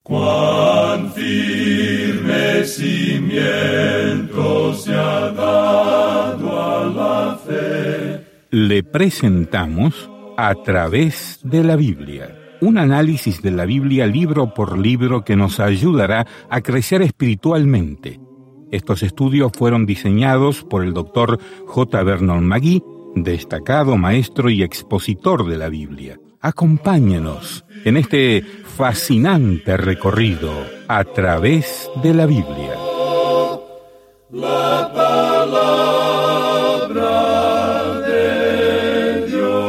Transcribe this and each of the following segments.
Cuán firme cimiento se ha dado a la fe. Le presentamos A través de la Biblia, un análisis de la Biblia libro por libro que nos ayudará a crecer espiritualmente. Estos estudios fueron diseñados por el Dr. J. Vernon McGee, destacado maestro y expositor de la Biblia. Acompáñenos en este fascinante recorrido a través de la Biblia. La palabra de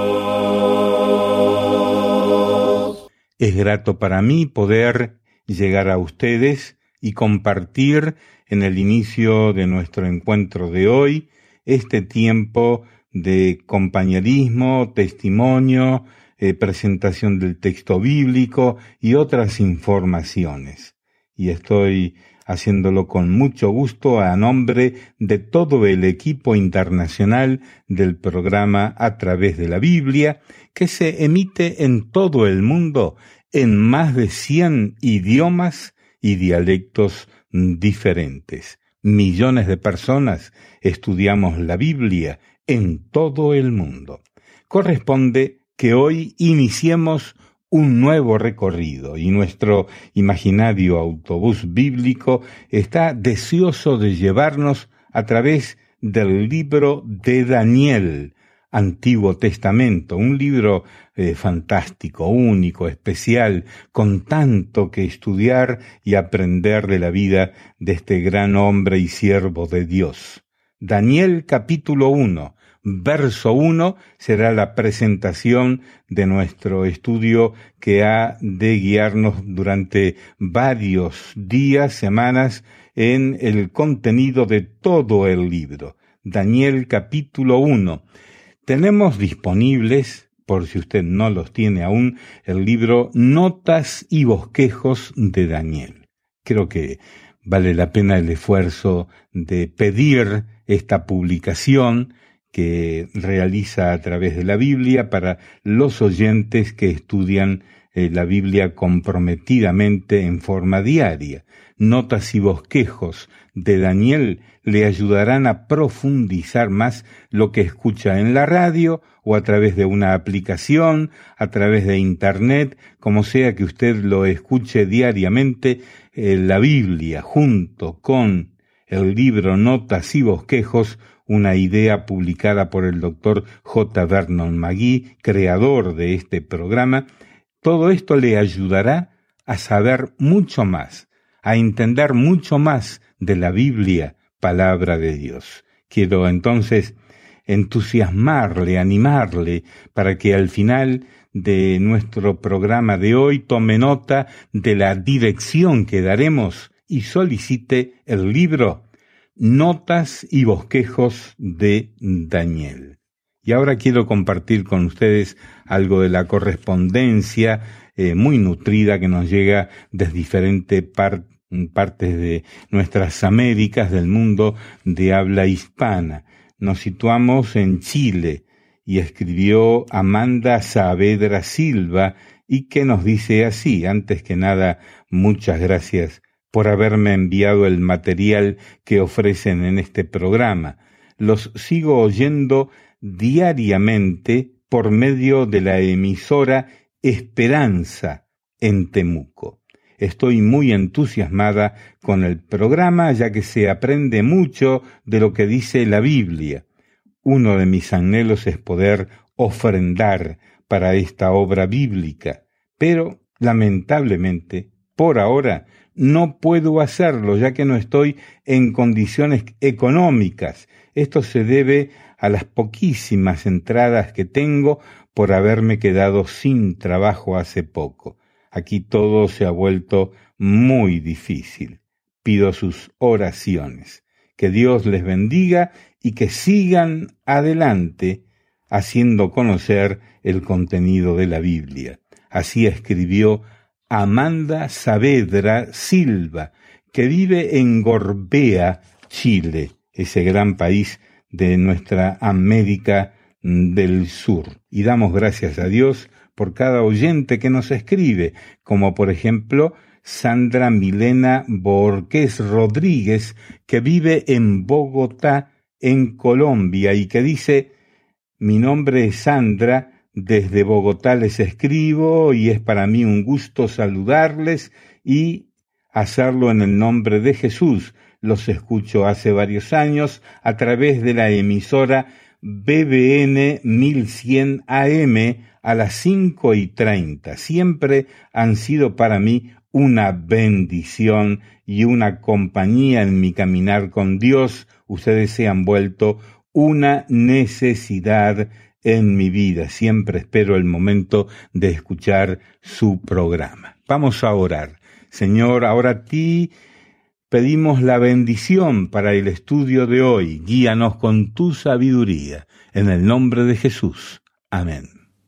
Dios. Es grato para mí poder llegar a ustedes y compartir en el inicio de nuestro encuentro de hoy este tiempo de compañerismo, testimonio, presentación del texto bíblico y otras informaciones. Y estoy haciéndolo con mucho gusto a nombre de todo el equipo internacional del programa A través de la Biblia, que se emite en todo el mundo en más de 100 idiomas y dialectos diferentes. Millones de personas estudiamos la Biblia en todo el mundo. Corresponde que hoy iniciemos un nuevo recorrido y nuestro imaginario autobús bíblico está deseoso de llevarnos a través del libro de Daniel, Antiguo Testamento, un libro fantástico, único, especial, con tanto que estudiar y aprender de la vida de este gran hombre y siervo de Dios. Daniel capítulo 1. Verso 1 será la presentación de nuestro estudio que ha de guiarnos durante varios días, semanas, en el contenido de todo el libro. Daniel capítulo 1. Tenemos disponibles, por si usted no los tiene aún, el libro Notas y Bosquejos de Daniel. Creo que vale la pena el esfuerzo de pedir esta publicación que realiza a través de la Biblia para los oyentes que estudian la Biblia comprometidamente en forma diaria. Notas y bosquejos de Daniel le ayudarán a profundizar más lo que escucha en la radio o a través de una aplicación, a través de Internet, como sea que usted lo escuche diariamente, la Biblia junto con el libro Notas y Bosquejos, una idea publicada por el Dr. J. Vernon McGee, creador de este programa. Todo esto le ayudará a saber mucho más, a entender mucho más de la Biblia, palabra de Dios. Quiero entonces entusiasmarle, animarle, para que al final de nuestro programa de hoy tome nota de la dirección que daremos y solicite el libro Notas y Bosquejos de Daniel. Y ahora quiero compartir con ustedes algo de la correspondencia muy nutrida que nos llega desde diferentes partes de nuestras Américas, del mundo de habla hispana. Nos situamos en Chile y escribió Amanda Saavedra Silva y que nos dice así: antes que nada, muchas gracias por haberme enviado el material que ofrecen en este programa. Los sigo oyendo diariamente por medio de la emisora Esperanza en Temuco. Estoy muy entusiasmada con el programa, ya que se aprende mucho de lo que dice la Biblia. Uno de mis anhelos es poder ofrendar para esta obra bíblica, pero lamentablemente, por ahora, no puedo hacerlo, ya que no estoy en condiciones económicas. Esto se debe a las poquísimas entradas que tengo por haberme quedado sin trabajo hace poco. Aquí todo se ha vuelto muy difícil. Pido sus oraciones. Que Dios les bendiga y que sigan adelante haciendo conocer el contenido de la Biblia. Así escribió Amanda Saavedra Silva, que vive en Gorbea, Chile, ese gran país de nuestra América del Sur. Y damos gracias a Dios por cada oyente que nos escribe, como por ejemplo Sandra Milena Borges Rodríguez, que vive en Bogotá, en Colombia, y que dice: mi nombre es Sandra, desde Bogotá les escribo y es para mí un gusto saludarles y hacerlo en el nombre de Jesús. Los escucho hace varios años a través de la emisora BBN 1100 AM a las 5:30. Siempre han sido para mí una bendición y una compañía en mi caminar con Dios. Ustedes se han vuelto una necesidad en mi vida. Siempre espero el momento de escuchar su programa. Vamos a orar. Señor, ahora a ti pedimos la bendición para el estudio de hoy. Guíanos con tu sabiduría. En el nombre de Jesús. Amén.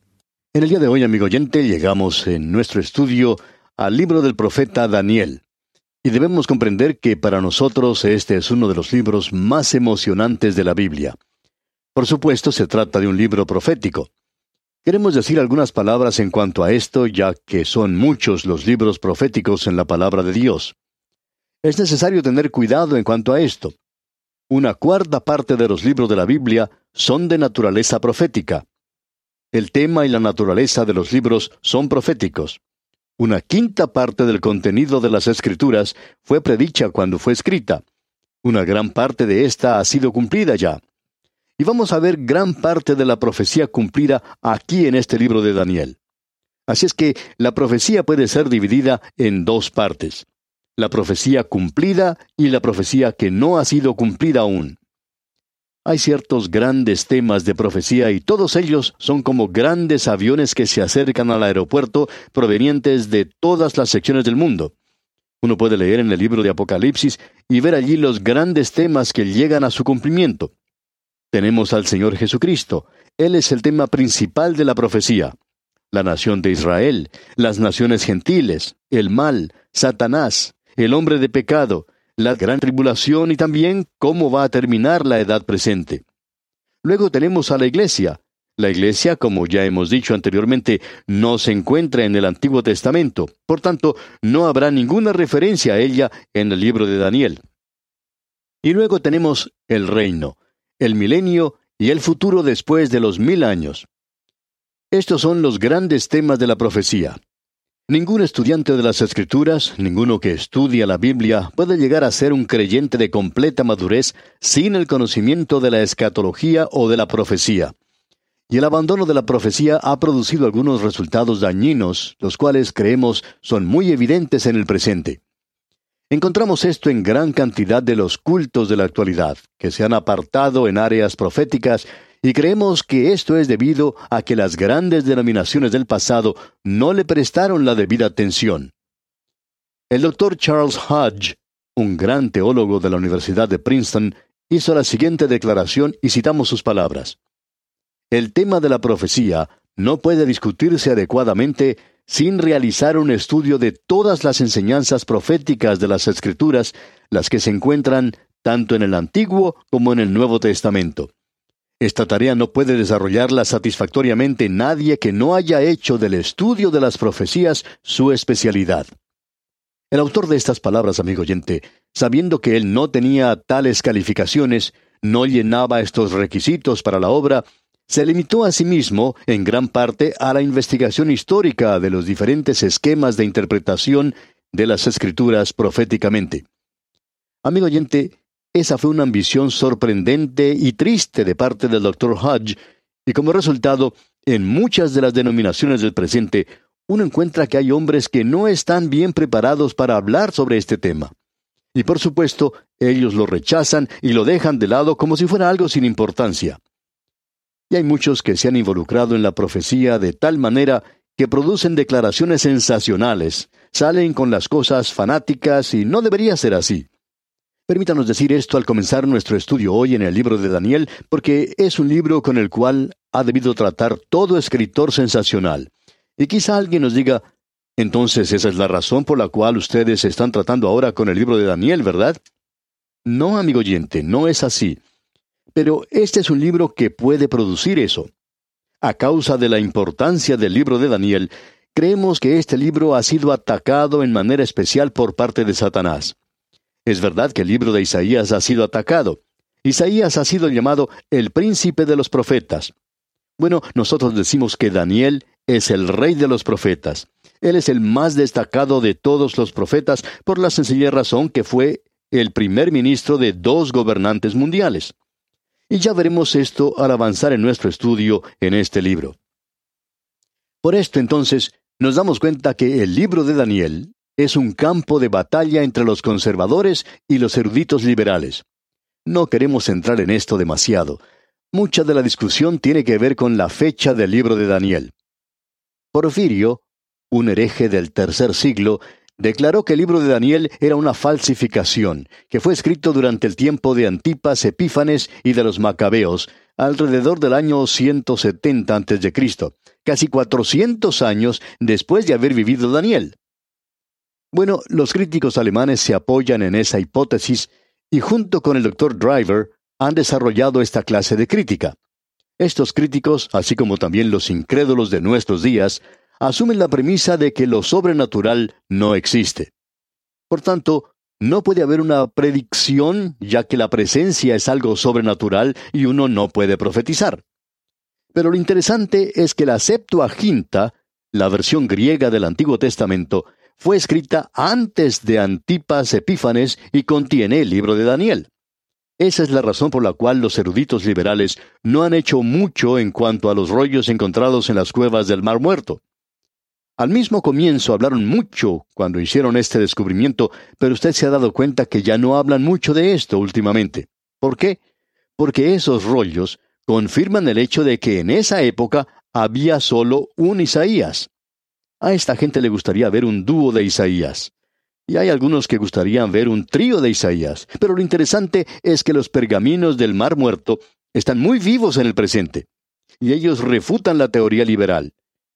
En el día de hoy, amigo oyente, llegamos en nuestro estudio al libro del profeta Daniel. Y debemos comprender que para nosotros este es uno de los libros más emocionantes de la Biblia. Por supuesto, se trata de un libro profético. Queremos decir algunas palabras en cuanto a esto, ya que son muchos los libros proféticos en la palabra de Dios. Es necesario tener cuidado en cuanto a esto. Una cuarta parte de los libros de la Biblia son de naturaleza profética. El tema y la naturaleza de los libros son proféticos. Una quinta parte del contenido de las Escrituras fue predicha cuando fue escrita. Una gran parte de esta ha sido cumplida ya. Y vamos a ver gran parte de la profecía cumplida aquí en este libro de Daniel. Así es que la profecía puede ser dividida en dos partes: la profecía cumplida y la profecía que no ha sido cumplida aún. Hay ciertos grandes temas de profecía y todos ellos son como grandes aviones que se acercan al aeropuerto provenientes de todas las secciones del mundo. Uno puede leer en el libro de Apocalipsis y ver allí los grandes temas que llegan a su cumplimiento. Tenemos al Señor Jesucristo. Él es el tema principal de la profecía. La nación de Israel, las naciones gentiles, el mal, Satanás, el hombre de pecado, la gran tribulación y también cómo va a terminar la edad presente. Luego tenemos a la iglesia. La iglesia, como ya hemos dicho anteriormente, no se encuentra en el Antiguo Testamento. Por tanto, no habrá ninguna referencia a ella en el libro de Daniel. Y luego tenemos el reino, el milenio y el futuro después de los 1000 años. Estos son los grandes temas de la profecía. Ningún estudiante de las Escrituras, ninguno que estudia la Biblia, puede llegar a ser un creyente de completa madurez sin el conocimiento de la escatología o de la profecía. Y el abandono de la profecía ha producido algunos resultados dañinos, los cuales creemos son muy evidentes en el presente. Encontramos esto en gran cantidad de los cultos de la actualidad, que se han apartado en áreas proféticas, y creemos que esto es debido a que las grandes denominaciones del pasado no le prestaron la debida atención. El Dr. Charles Hodge, un gran teólogo de la Universidad de Princeton, hizo la siguiente declaración y citamos sus palabras: el tema de la profecía no puede discutirse adecuadamente sin realizar un estudio de todas las enseñanzas proféticas de las Escrituras, las que se encuentran tanto en el Antiguo como en el Nuevo Testamento. Esta tarea no puede desarrollarla satisfactoriamente nadie que no haya hecho del estudio de las profecías su especialidad. El autor de estas palabras, amigo oyente, sabiendo que él no tenía tales calificaciones, no llenaba estos requisitos para la obra, se limitó a sí mismo, en gran parte, a la investigación histórica de los diferentes esquemas de interpretación de las Escrituras proféticamente. Amigo oyente, esa fue una ambición sorprendente y triste de parte del Dr. Hodge, y como resultado, en muchas de las denominaciones del presente, uno encuentra que hay hombres que no están bien preparados para hablar sobre este tema. Y por supuesto, ellos lo rechazan y lo dejan de lado como si fuera algo sin importancia. Y hay muchos que se han involucrado en la profecía de tal manera que producen declaraciones sensacionales, salen con las cosas fanáticas y no debería ser así. Permítanos decir esto al comenzar nuestro estudio hoy en el libro de Daniel, porque es un libro con el cual ha debido tratar todo escritor sensacional. Y quizá alguien nos diga: entonces esa es la razón por la cual ustedes están tratando ahora con el libro de Daniel, ¿verdad? No, amigo oyente, no es así. Pero este es un libro que puede producir eso. A causa de la importancia del libro de Daniel, creemos que este libro ha sido atacado en manera especial por parte de Satanás. Es verdad que el libro de Isaías ha sido atacado. Isaías ha sido llamado el príncipe de los profetas. Bueno, nosotros decimos que Daniel es el rey de los profetas. Él es el más destacado de todos los profetas por la sencilla razón que fue el primer ministro de 2 gobernantes mundiales. Y ya veremos esto al avanzar en nuestro estudio en este libro. Por esto, entonces, nos damos cuenta que el libro de Daniel es un campo de batalla entre los conservadores y los eruditos liberales. No queremos entrar en esto demasiado. Mucha de la discusión tiene que ver con la fecha del libro de Daniel. Porfirio, un hereje del tercer siglo, declaró que el libro de Daniel era una falsificación, que fue escrito durante el tiempo de Antipas Epífanes y de los Macabeos, alrededor del año 170 a.C., casi 400 años después de haber vivido Daniel. Bueno, los críticos alemanes se apoyan en esa hipótesis y junto con el Dr. Driver han desarrollado esta clase de crítica. Estos críticos, así como también los incrédulos de nuestros días, asumen la premisa de que lo sobrenatural no existe. Por tanto, no puede haber una predicción, ya que la presencia es algo sobrenatural y uno no puede profetizar. Pero lo interesante es que la Septuaginta, la versión griega del Antiguo Testamento, fue escrita antes de Antipas Epífanes y contiene el libro de Daniel. Esa es la razón por la cual los eruditos liberales no han hecho mucho en cuanto a los rollos encontrados en las cuevas del Mar Muerto. Al mismo comienzo hablaron mucho cuando hicieron este descubrimiento, pero usted se ha dado cuenta que ya no hablan mucho de esto últimamente. ¿Por qué? Porque esos rollos confirman el hecho de que en esa época había solo un Isaías. A esta gente le gustaría ver un dúo de Isaías. Y hay algunos que gustarían ver un trío de Isaías. Pero lo interesante es que los pergaminos del Mar Muerto están muy vivos en el presente. Y ellos refutan la teoría liberal.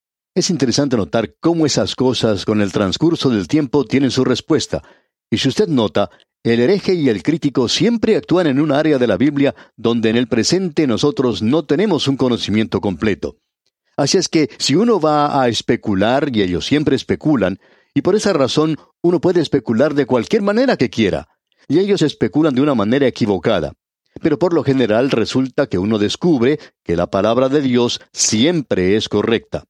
Es interesante notar cómo esas cosas con el transcurso del tiempo tienen su respuesta. Y si usted nota, el hereje y el crítico siempre actúan en un área de la Biblia donde en el presente nosotros no tenemos un conocimiento completo. Así es que si uno va a especular, y ellos siempre especulan, y por esa razón uno puede especular de cualquier manera que quiera, y ellos especulan de una manera equivocada. Pero por lo general resulta que uno descubre que la palabra de Dios siempre es correcta.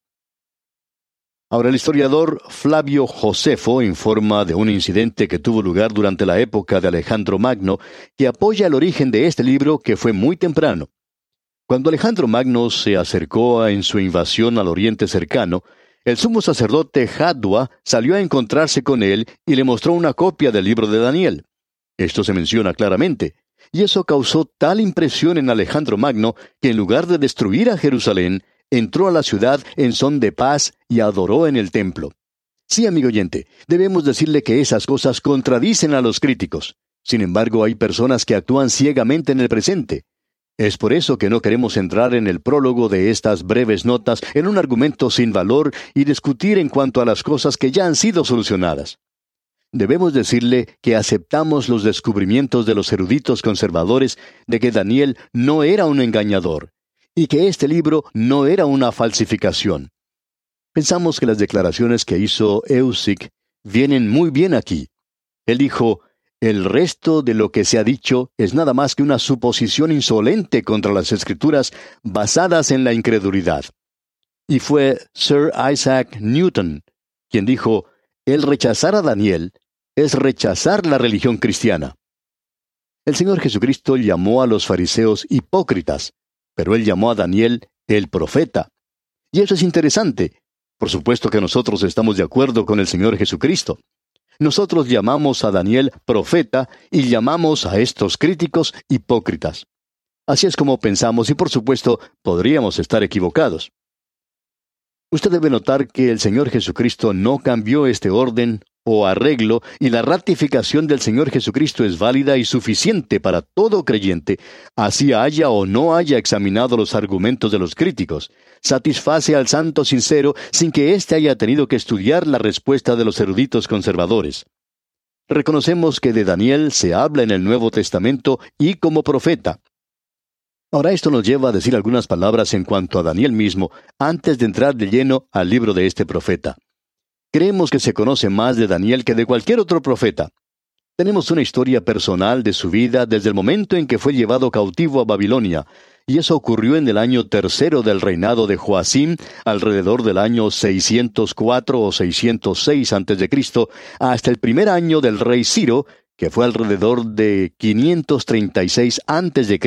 Ahora, el historiador Flavio Josefo informa de un incidente que tuvo lugar durante la época de Alejandro Magno, que apoya el origen de este libro que fue muy temprano. Cuando Alejandro Magno se acercó en su invasión al Oriente Cercano, el sumo sacerdote Jadua salió a encontrarse con él y le mostró una copia del libro de Daniel. Esto se menciona claramente, y eso causó tal impresión en Alejandro Magno que en lugar de destruir a Jerusalén, entró a la ciudad en son de paz y adoró en el templo. Sí, amigo oyente, debemos decirle que esas cosas contradicen a los críticos. Sin embargo, hay personas que actúan ciegamente en el presente. Es por eso que no queremos entrar en el prólogo de estas breves notas en un argumento sin valor y discutir en cuanto a las cosas que ya han sido solucionadas. Debemos decirle que aceptamos los descubrimientos de los eruditos conservadores de que Daniel no era un engañador, y que este libro no era una falsificación. Pensamos que las declaraciones que hizo Eusic vienen muy bien aquí. Él dijo, el resto de lo que se ha dicho es nada más que una suposición insolente contra las Escrituras basadas en la incredulidad. Y fue Sir Isaac Newton quien dijo, el rechazar a Daniel es rechazar la religión cristiana. El Señor Jesucristo llamó a los fariseos hipócritas, pero Él llamó a Daniel el profeta. Y eso es interesante. Por supuesto que nosotros estamos de acuerdo con el Señor Jesucristo. Nosotros llamamos a Daniel profeta y llamamos a estos críticos hipócritas. Así es como pensamos y por supuesto podríamos estar equivocados. Usted debe notar que el Señor Jesucristo no cambió este orden o arreglo, y la ratificación del Señor Jesucristo es válida y suficiente para todo creyente, así haya o no haya examinado los argumentos de los críticos. Satisface al santo sincero sin que éste haya tenido que estudiar la respuesta de los eruditos conservadores. Reconocemos que de Daniel se habla en el Nuevo Testamento y como profeta. Ahora esto nos lleva a decir algunas palabras en cuanto a Daniel mismo, antes de entrar de lleno al libro de este profeta. Creemos que se conoce más de Daniel que de cualquier otro profeta. Tenemos una historia personal de su vida desde el momento en que fue llevado cautivo a Babilonia, y eso ocurrió en el año tercero del reinado de Joacim, alrededor del año 604 o 606 a.C., hasta el primer año del rey Ciro, que fue alrededor de 536 a.C.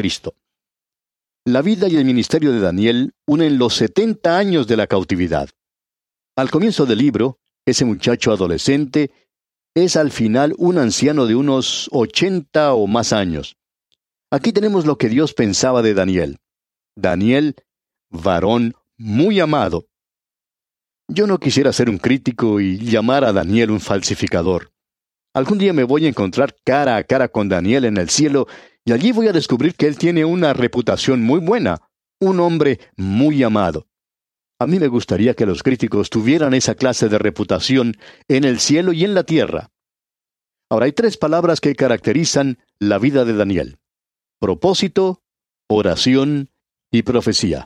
La vida y el ministerio de Daniel unen los 70 años de la cautividad. Al comienzo del libro, ese muchacho adolescente es al final un anciano de unos 80 o más años. Aquí tenemos lo que Dios pensaba de Daniel. Daniel, varón muy amado. Yo no quisiera ser un crítico y llamar a Daniel un falsificador. Algún día me voy a encontrar cara a cara con Daniel en el cielo y allí voy a descubrir que él tiene una reputación muy buena, un hombre muy amado. A mí me gustaría que los críticos tuvieran esa clase de reputación en el cielo y en la tierra. Ahora hay 3 palabras que caracterizan la vida de Daniel: propósito, oración y profecía.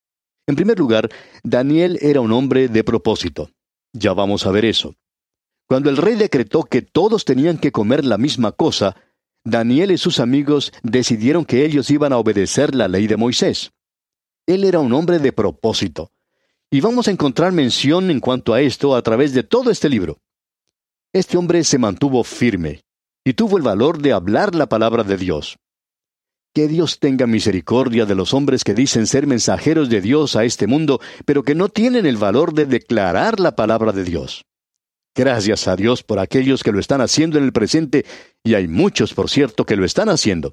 En primer lugar, Daniel era un hombre de propósito. Ya vamos a ver eso. Cuando el rey decretó que todos tenían que comer la misma cosa, Daniel y sus amigos decidieron que ellos iban a obedecer la ley de Moisés. Él era un hombre de propósito. Y vamos a encontrar mención en cuanto a esto a través de todo este libro. Este hombre se mantuvo firme y tuvo el valor de hablar la palabra de Dios. Que Dios tenga misericordia de los hombres que dicen ser mensajeros de Dios a este mundo, pero que no tienen el valor de declarar la palabra de Dios. Gracias a Dios por aquellos que lo están haciendo en el presente, y hay muchos, por cierto, que lo están haciendo.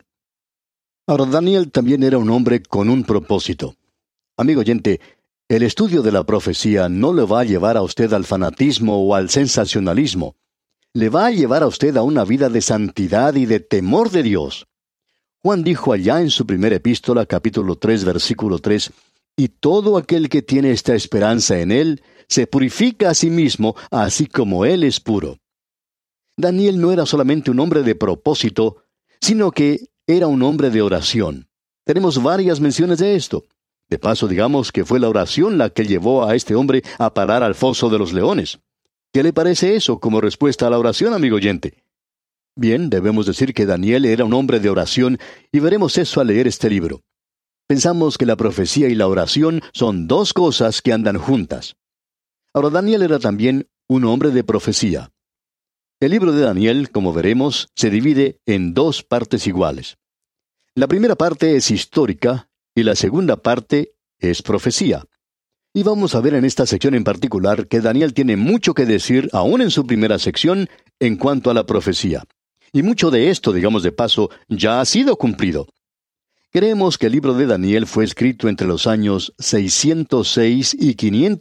Ahora, Daniel también era un hombre con un propósito. Amigo oyente, el estudio de la profecía no le va a llevar a usted al fanatismo o al sensacionalismo. Le va a llevar a usted a una vida de santidad y de temor de Dios. Juan dijo allá en su primera epístola, capítulo 3, versículo 3, «Y todo aquel que tiene esta esperanza en Él, se purifica a sí mismo, así como Él es puro». Daniel no era solamente un hombre de propósito, sino que era un hombre de oración. Tenemos varias menciones de esto. De paso, digamos que fue la oración la que llevó a este hombre a parar al foso de los leones. ¿Qué le parece eso como respuesta a la oración, amigo oyente? Bien, debemos decir que Daniel era un hombre de oración, y veremos eso al leer este libro. Pensamos que la profecía y la oración son 2 cosas que andan juntas. Ahora, Daniel era también un hombre de profecía. El libro de Daniel, como veremos, se divide en 2 partes iguales. La primera parte es histórica y la segunda parte es profecía. Y vamos a ver en esta sección en particular que Daniel tiene mucho que decir, aún en su primera sección, en cuanto a la profecía. Y mucho de esto, digamos de paso, ya ha sido cumplido. Creemos que el libro de Daniel fue escrito entre los años 606 y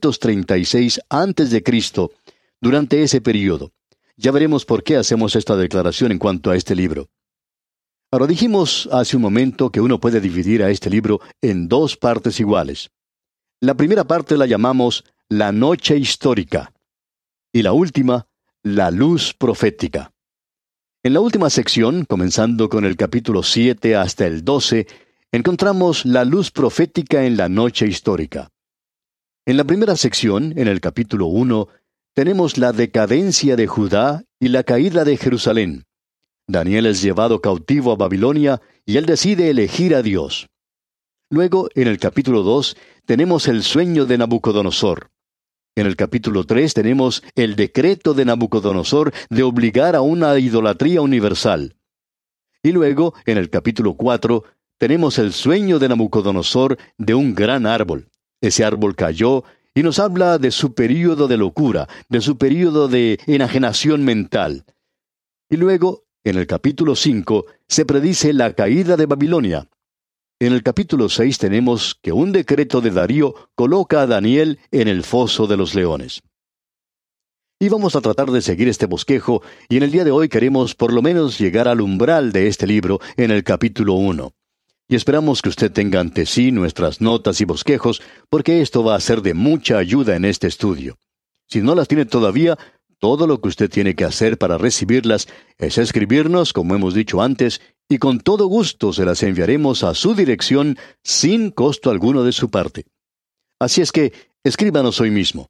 536 a.C., durante ese período. Ya veremos por qué hacemos esta declaración en cuanto a este libro. Ahora dijimos hace un momento que uno puede dividir a este libro en 2 partes iguales. La primera parte la llamamos la noche histórica y la última, la luz profética. En la última sección, comenzando con el capítulo 7 hasta el 12, encontramos la luz profética en la noche histórica. En la primera sección, en el capítulo 1, tenemos la decadencia de Judá y la caída de Jerusalén. Daniel es llevado cautivo a Babilonia y él decide elegir a Dios. Luego, en el capítulo 2, tenemos el sueño de Nabucodonosor. En el capítulo 3 tenemos el decreto de Nabucodonosor de obligar a una idolatría universal. Y luego, en el capítulo 4, tenemos el sueño de Nabucodonosor de un gran árbol. Ese árbol cayó y nos habla de su período de locura, de su período de enajenación mental. Y luego, en el capítulo 5, se predice la caída de Babilonia. En el capítulo 6 tenemos que un decreto de Darío coloca a Daniel en el foso de los leones. Y vamos a tratar de seguir este bosquejo, y en el día de hoy queremos por lo menos llegar al umbral de este libro en el capítulo 1. Y esperamos que usted tenga ante sí nuestras notas y bosquejos, porque esto va a ser de mucha ayuda en este estudio. Si no las tiene todavía, todo lo que usted tiene que hacer para recibirlas es escribirnos, como hemos dicho antes, y con todo gusto se las enviaremos a su dirección sin costo alguno de su parte. Así es que, escríbanos hoy mismo.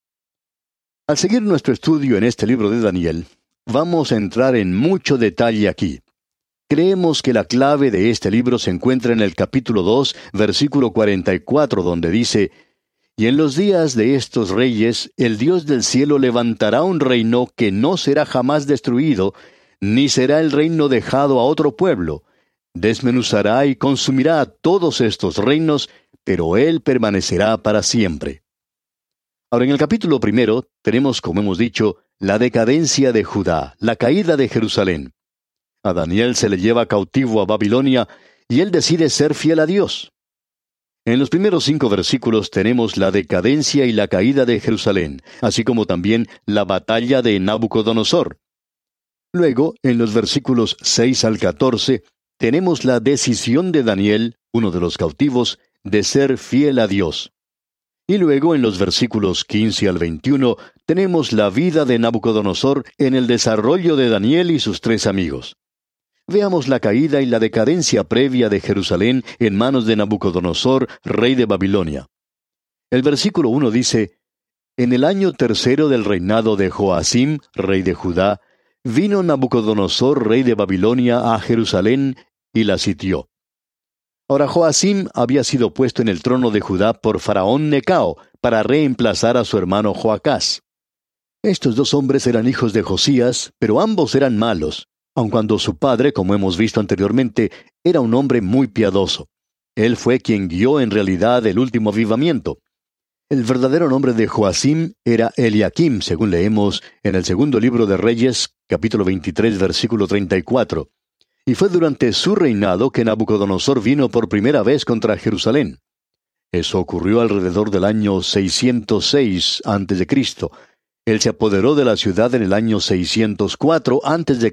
Al seguir nuestro estudio en este libro de Daniel, vamos a entrar en mucho detalle aquí. Creemos que la clave de este libro se encuentra en el capítulo 2, versículo 44, donde dice: «Y en los días de estos reyes, el Dios del cielo levantará un reino que no será jamás destruido, ni será el reino dejado a otro pueblo. Desmenuzará y consumirá a todos estos reinos, pero él permanecerá para siempre». Ahora, en el capítulo 1 tenemos, como hemos dicho, la decadencia de Judá, la caída de Jerusalén. A Daniel se le lleva cautivo a Babilonia y él decide ser fiel a Dios. En los primeros 5 versículos tenemos la decadencia y la caída de Jerusalén, así como también la batalla de Nabucodonosor. Luego, en los versículos 6 al 14, tenemos la decisión de Daniel, uno de los cautivos, de ser fiel a Dios. Y luego, en los versículos 15 al 21, tenemos la vida de Nabucodonosor en el desarrollo de Daniel y sus 3 amigos. Veamos la caída y la decadencia previa de Jerusalén en manos de Nabucodonosor, rey de Babilonia. El versículo 1 dice: «En el año 3 del reinado de Joacim, rey de Judá, vino Nabucodonosor, rey de Babilonia, a Jerusalén y la sitió». Ahora, Joacim había sido puesto en el trono de Judá por Faraón Necao para reemplazar a su hermano Joacás. Estos 2 hombres eran hijos de Josías, pero ambos eran malos, aun cuando su padre, como hemos visto anteriormente, era un hombre muy piadoso. Él fue quien guió en realidad el último avivamiento. El verdadero nombre de Joacim era Eliakim, según leemos en el 2 libro de Reyes, capítulo 23, versículo 34. Y fue durante su reinado que Nabucodonosor vino por primera vez contra Jerusalén. Eso ocurrió alrededor del año 606 a.C. Él se apoderó de la ciudad en el año 604 a.C.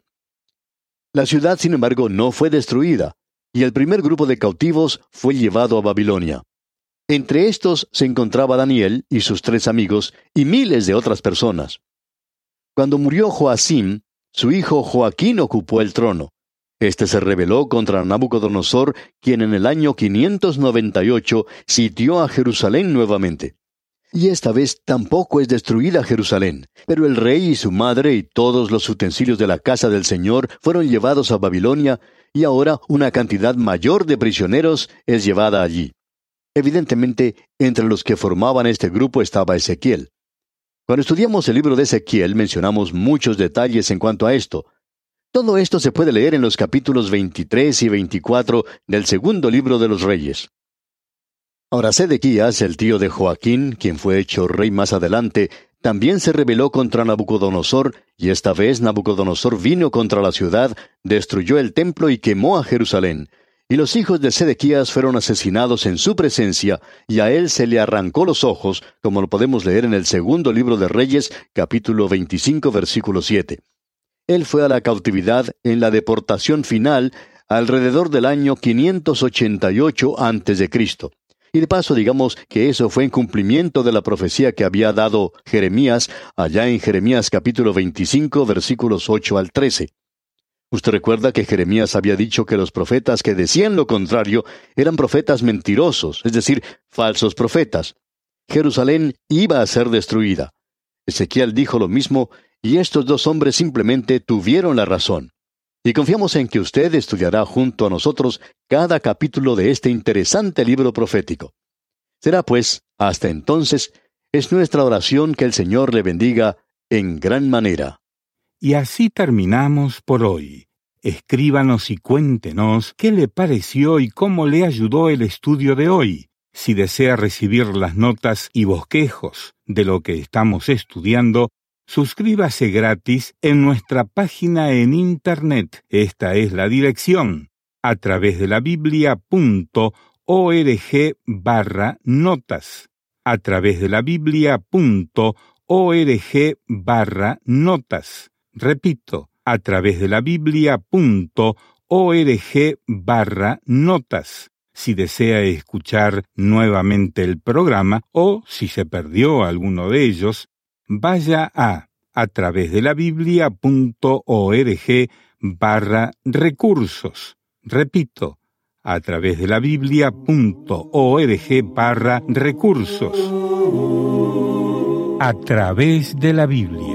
La ciudad, sin embargo, no fue destruida, y el primer grupo de cautivos fue llevado a Babilonia. Entre estos se encontraba Daniel y sus 3 amigos, y miles de otras personas. Cuando murió Joacim, su hijo Joaquín ocupó el trono. Este se rebeló contra Nabucodonosor, quien en el año 598 sitió a Jerusalén nuevamente. Y esta vez tampoco es destruida Jerusalén, pero el rey y su madre y todos los utensilios de la casa del Señor fueron llevados a Babilonia, y ahora una cantidad mayor de prisioneros es llevada allí. Evidentemente, entre los que formaban este grupo estaba Ezequiel. Cuando estudiamos el libro de Ezequiel mencionamos muchos detalles en cuanto a esto. Todo esto se puede leer en los capítulos 23 y 24 del 2 libro de los Reyes. Ahora, Sedequías, el tío de Joaquín, quien fue hecho rey más adelante, también se rebeló contra Nabucodonosor, y esta vez Nabucodonosor vino contra la ciudad, destruyó el templo y quemó a Jerusalén. Y los hijos de Sedequías fueron asesinados en su presencia, y a él se le arrancó los ojos, como lo podemos leer en el 2 libro de Reyes, capítulo 25, versículo 7. Él fue a la cautividad en la deportación final alrededor del año 588 a.C. Y de paso digamos que eso fue en cumplimiento de la profecía que había dado Jeremías allá en Jeremías capítulo 25, versículos 8 al 13. Usted recuerda que Jeremías había dicho que los profetas que decían lo contrario eran profetas mentirosos, es decir, falsos profetas. Jerusalén iba a ser destruida. Ezequiel dijo lo mismo, y estos 2 hombres simplemente tuvieron la razón. Y confiamos en que usted estudiará junto a nosotros cada capítulo de este interesante libro profético. Será pues, hasta entonces, es nuestra oración que el Señor le bendiga en gran manera. Y así terminamos por hoy. Escríbanos y cuéntenos qué le pareció y cómo le ayudó el estudio de hoy. Si desea recibir las notas y bosquejos de lo que estamos estudiando, suscríbase gratis en nuestra página en Internet. Esta es la dirección: atravesdelabiblia.org/notas. atravesdelabiblia.org/notas. Repito, atravesdelabiblia.org/notas. Si desea escuchar nuevamente el programa o si se perdió alguno de ellos, vaya a atravesdelabiblia.org recursos. Repito, a través de la Biblia.org/recursos. A través de la Biblia.